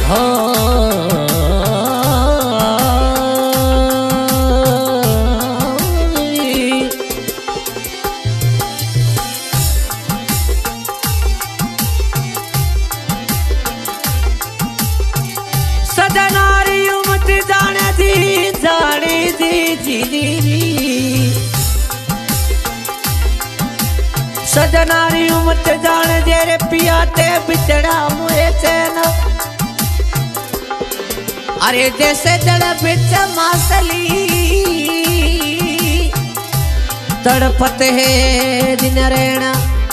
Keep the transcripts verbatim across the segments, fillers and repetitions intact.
हो सजनारी उमत जाने दी जाने दी जी दी सजनारी उमत जान जेरे पिया ते बिछड़ा मुए चैन अरे जैसे जड़ बिच मासली तड़पत है दिन रहना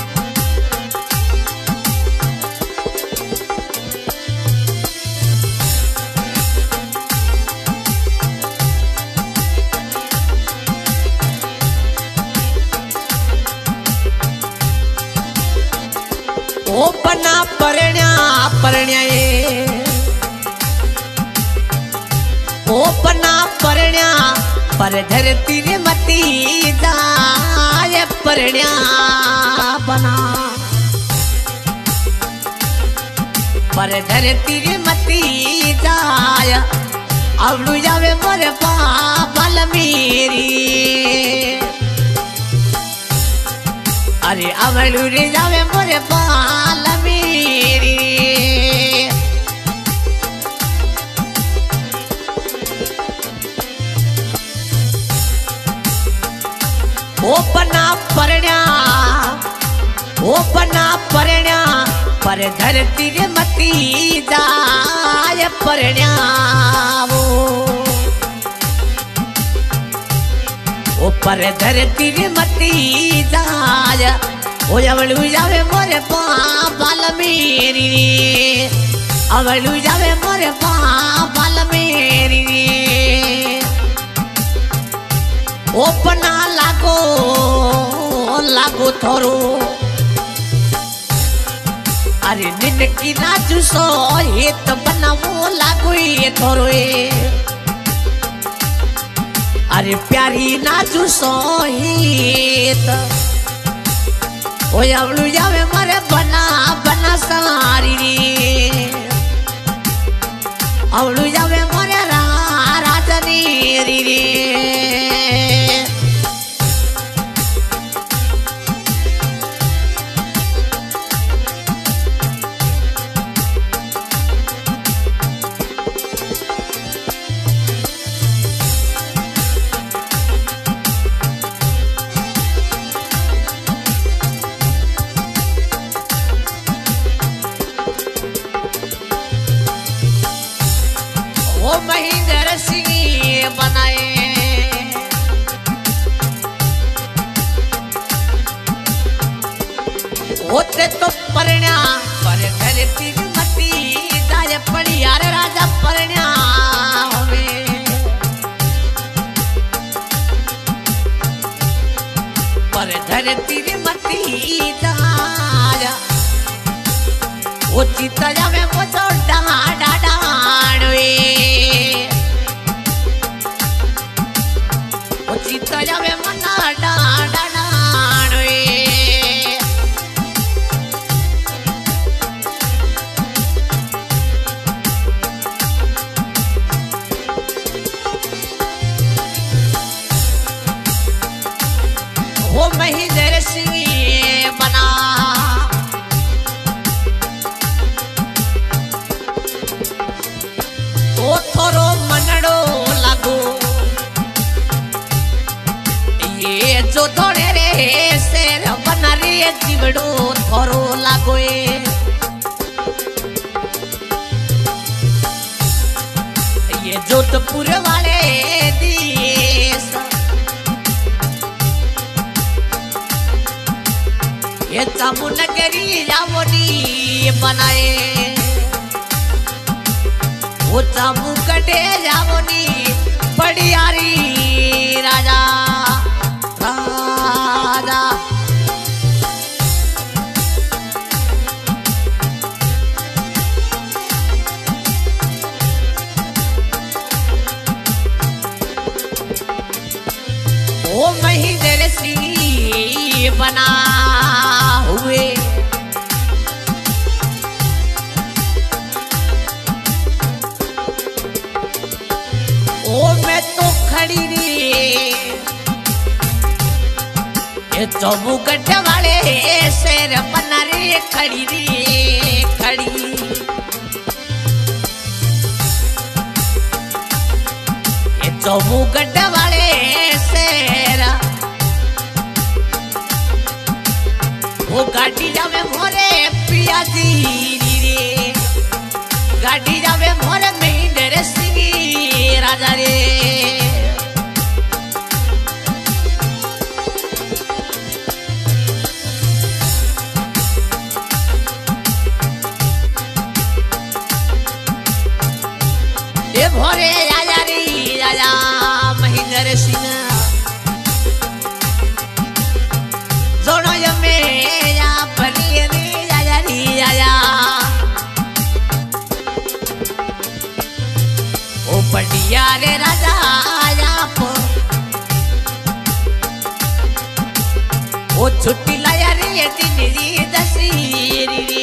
ओ बना परण्या परण्या ओ बना परण्या पर धरती रे मती जाए परण्या बना पर धरती रे मती जाए अवलू जावे मोरे पापल मेरी अरे अवलू रे जावे मोरे पाल मेरी ओ बना परण्या ओ बना परण्या पर धरती रे मती जाय परण्या वो ओ पर धरती रे मती जाय ओ अवलू जावे मोरे पापल मेरी अवलू जावे मोरे पापल मेरी ओ बना लागो लागो थोरो अरे निन की नाचू सो ये तो बना वो लागो ये थोरो ये अरे प्यारी नाचू सो ये तो ओ अवलू जावे मरे बना बना सारी रे अवलू जावे मरे रा राजनी री रे महेंद्र सिंह बनाए होते तो परण्या पर धरती मती जाए पड़ी यार राजा परण्या पर धरती मती जाया वो चिता जावे वो छोटा डाडा चिता जावे मना डाडा वो महेंद्र सिंह बना ओ थोरो मनड़ो लागो ये जो थोड़े रे शेर बना रे जीवड़ो थोरो लागो ये जोधपुर वाले देश ये चामुंडगरी जावनी बनाए वो चामुंडे जावनी पड़ियारी राजा राजा ओ महेंद्र सिंह बना हुए चौबुगढ़ वाले शेर बना रे खड़ी रे खड़ी। ये चौबुगढ़ वाले शेर वो गाड़ी जावे मोरे पिया जी रे, गाड़ी जावे मोरे महेंद्र सिंह राजा रे। ये भोरे आया रे आया महेंद्र सिंह दोनों यमे या बनी रे आया रे आया। ओ बढ़िया रे राजा आया ओ छुट्टी लाया रे दिन री दसरी रे।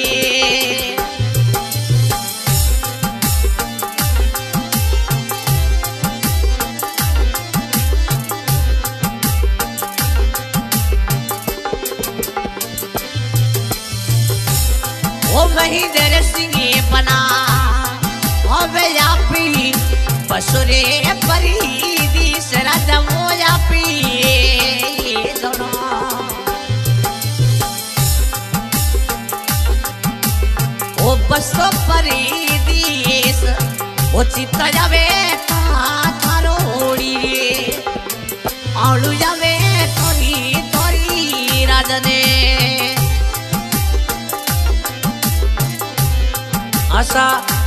ओ महेंद्र सिंह बना होवे यापी बसुरे परी दिस राजा वो यापी दोनों। ओ बसो परी दिस ओ चित्ता जावे थारोड़ी रे आलू जावे थोड़ी थोड़ी राजने। आशा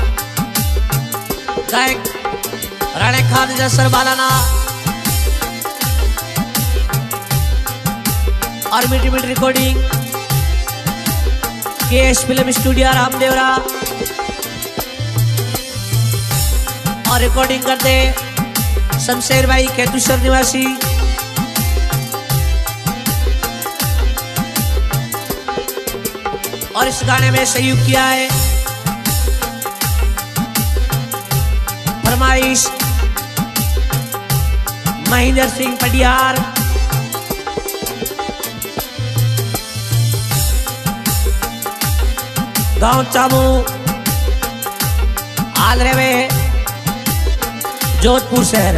गायक राणे खान जसर बालाना और मीठी मीठी recording KS film studio Ramdevra और रिकॉर्डिंग करते शमशेर भाई केतुसर निवासी। और इस गाने में सहयोग किया है फरमाइश महेंद्र सिंह पटियार, गांव चामू आलरे में जोधपुर शहर।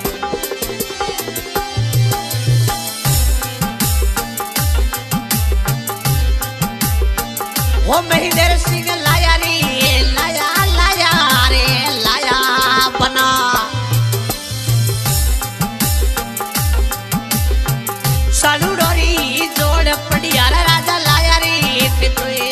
वो महेंद्र सिंह लाया रे लाया लाया रे लाया बना। सालू डोरी जोड़ पटियार राजा लाया रे तितुए।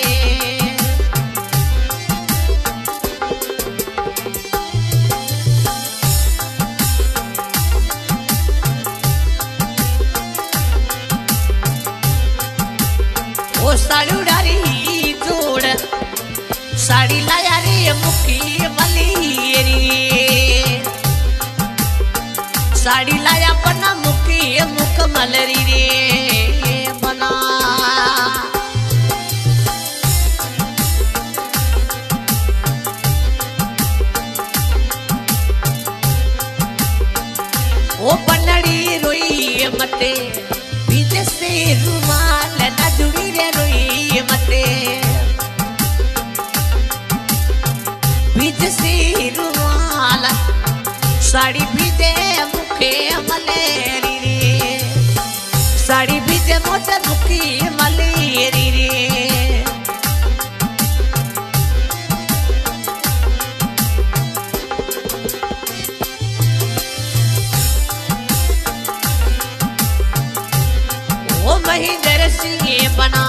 वो सालू डारी जोड़ साड़ी लाया रे मुखी वाली रे, साड़ी लाया बना मुखी मुख मलरी रे बना। वो बनड़ी रोई मते बीच से रुमाल न जुड़ी रे रोई मते बीच से रुमाल साड़ी बीजे मुखे मलेरी रे, साड़ी बीजे मोटे मुखी मलेरी रे। वो महेंद्र सिंह बना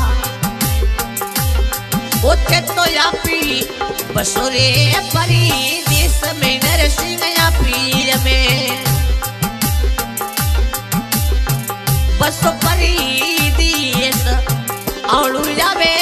ओते तो यापी बसुरे परी देश में नरसिंह यापी में बस परी देश आलू जावे